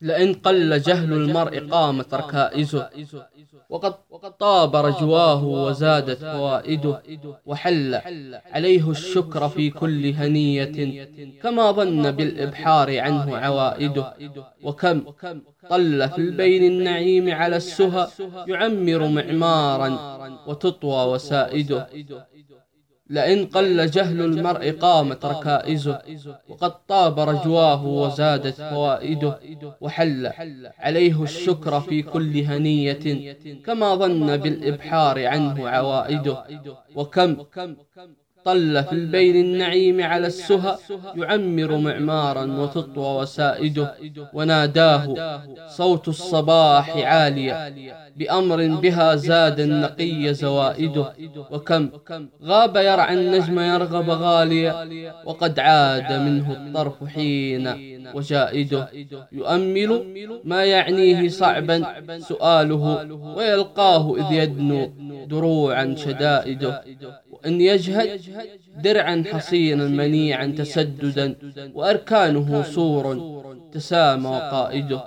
لئن قل جهل المرء قامت ركائزه، وقد طاب رجواه وزادت فوائده، وحل عليه الشكر في كل هنية، كما ظن بالإبحار عنه عوائده. وكم طل في البين النعيم على السهى، يعمر معمارا وتطوى وسائده. لئن قل جهل المرء قامت ركائزه، وقد طاب رجواه وزادت فوائده، وحل عليه الشكر في كل هنية، كما ظن بالإبحار عنه عوائده. وكم طل في البين النعيم على السهى، يعمر معمارا وتطوى وسائده. وناداه صوت الصباح عاليا بأمر بها زاد النقي زوائده. وكم غاب يرعى النجم يرغب غاليا، وقد عاد منه الطرف حين وجائده. يؤمل ما يعنيه صعبا سؤاله، ويلقاه إذ يدنو دروعا شدائده. وإن يجهد درعا حصينا منيعا تسددا، وأركانه سور تسامى وقائده.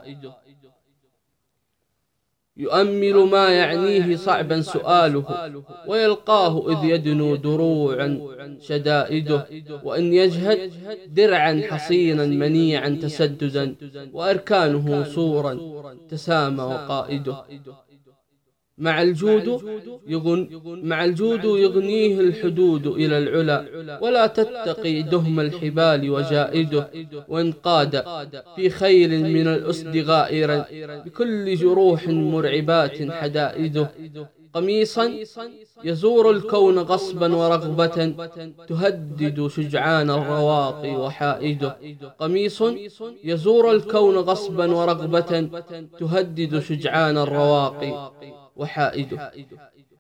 يؤمل ما يعنيه صعبا سؤاله، ويلقاه إذ يدنو دروعا شدائده. وإن يجهد درعا حصينا منيعا تسددا، وأركانه سورا تسامى وقائده. مع الجود يغنيه الحدود إلى العلا، ولا تتقي دهم الحبال وجائده. وإن قاد في خيل من الأسد غائرا، بكل جروح مرعبات حدائده. قميصا يزور الكون غصبا ورغبة، تهدد شجعان الرواقي وحائده. قميص يزور الكون غصبا ورغبة، تهدد شجعان الرواقي وحائده.